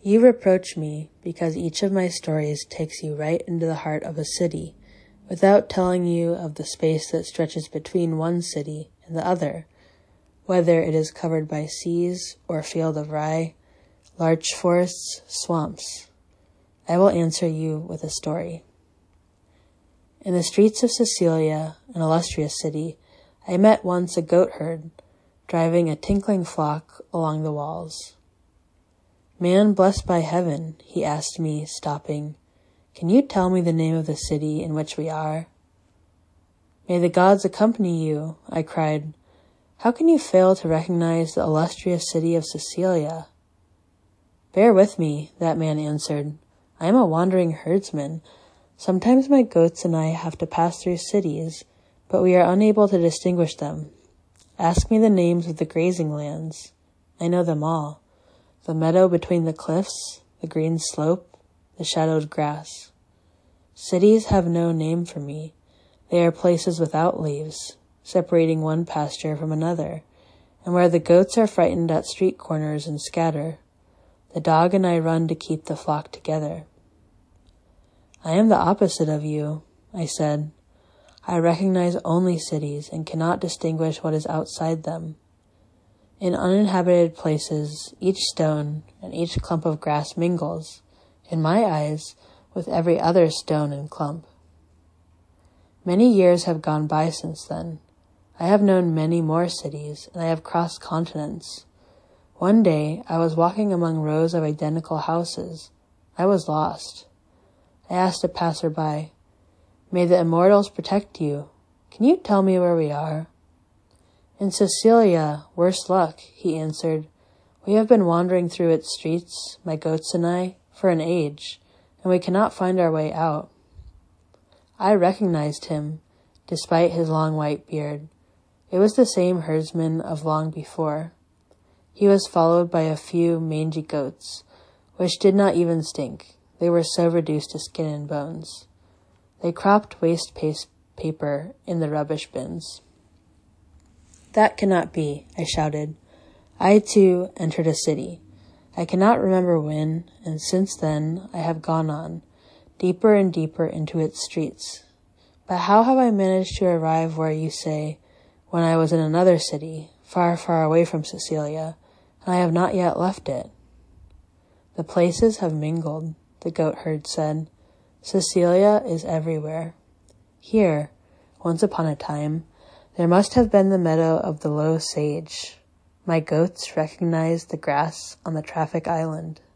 You reproach me because each of my stories takes you right into the heart of a city, without telling you of the space that stretches between one city and the other, whether it is covered by seas or a field of rye, larch forests, swamps. I will answer you with a story. In the streets of Cecilia, an illustrious city, I met once a goat herd, driving a tinkling flock along the walls. "Man blessed by heaven," he asked me, stopping, "can you tell me the name of the city in which we are?" "May the gods accompany you," I cried. "How can you fail to recognize the illustrious city of Cecilia?" "Bear with me," that man answered. "I am a wandering herdsman. Sometimes my goats and I have to pass through cities, but we are unable to distinguish them. Ask me the names of the grazing lands. I know them all. The meadow between the cliffs, the green slope, the shadowed grass. Cities have no name for me. They are places without leaves, separating one pasture from another, and where the goats are frightened at street corners and scatter. The dog and I run to keep the flock together." "I am the opposite of you," I said. "I recognize only cities and cannot distinguish what is outside them. In uninhabited places, each stone and each clump of grass mingles, in my eyes, with every other stone and clump." Many years have gone by since then. I have known many more cities, and I have crossed continents. One day, I was walking among rows of identical houses. I was lost. I asked a passerby, "May the immortals protect you. Can you tell me where we are?" "In Cecilia, worse luck," he answered. "We have been wandering through its streets, my goats and I, for an age, and we cannot find our way out." I recognized him, despite his long white beard. It was the same herdsman of long before. He was followed by a few mangy goats, which did not even stink. They were so reduced to skin and bones. They cropped waste paper in the rubbish bins. "That cannot be," I shouted. "I, too, entered a city. I cannot remember when, and since then I have gone on, deeper and deeper into its streets. But how have I managed to arrive where you say, when I was in another city, far, far away from Cecilia, and I have not yet left it?" "The places have mingled," the goat herd said. "Cecilia is everywhere. Here, once upon a time, there must have been the meadow of the low sage. My goats recognized the grass on the traffic island."